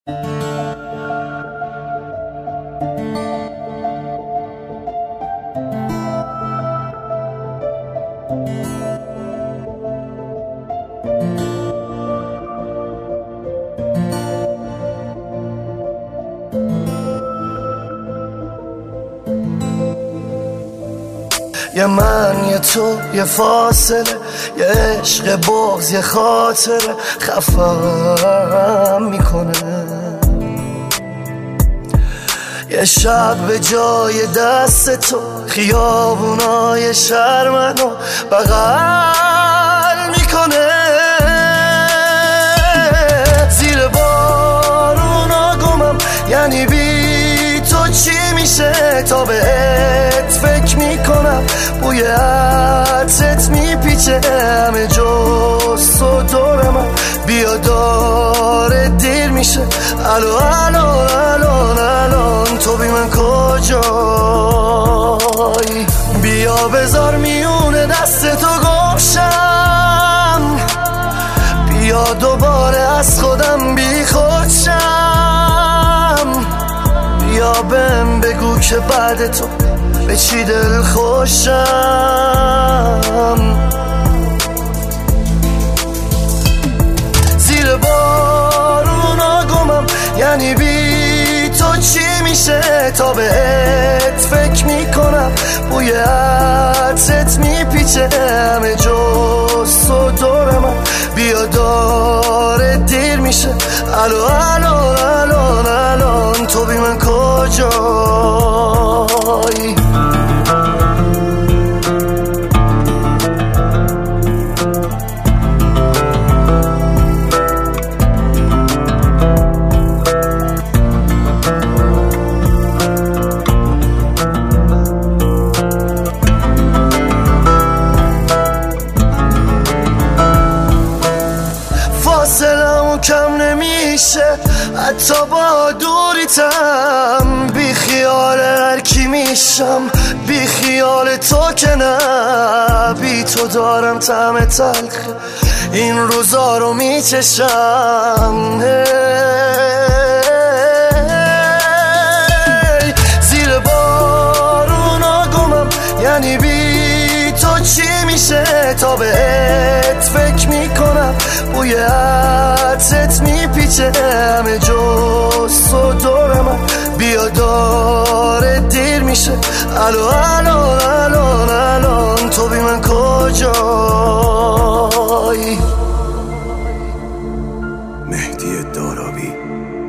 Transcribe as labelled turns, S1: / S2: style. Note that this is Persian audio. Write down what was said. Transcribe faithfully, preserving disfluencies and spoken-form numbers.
S1: یه من یه تو یه فاصله، یه عشق بغض یه خاطره خفم میکنه. یه شب به جای دست تو خیابونای شهر منو بغل میکنه. زیر بارونا گمم، یعنی بی تو چی میشه؟ تا بهت فکر میکنم، بوی عطرت میپیچه همه جز تو دورم. بیا داره دیر میشه، الو الو الان الان تو بی من کجایی؟ بیا بذار میونه دست تو گمشم، بیا دوباره از خودم بی خودشم. بیا بهم بگو که بعد تو به چی دل خوشم. زیر بارونا گمم، یعنی بی تو چی میشه؟ تا بهت فکر میکنم، بوی عطرت میپیچه همه جز تو دورم. بیا داره دیر میشه، الو الو الان الان تو بی من کجایی؟ فاصلمون کم نمیشه حتی با دوریتم. بی خیال هر کی میشم، بی خیال تو که نه. بی تو دارم طعم تلخ این روزا رو میچشم. زیر بارونا گمم، یعنی بی تو چی میشه؟ تا بهت فکر میکنم، بوی عطرت میپیچه همه جز تو دورم. بیا داره دیر میشه، الو الو الان الان تو بی من کجایی؟
S2: مهدی دارابی.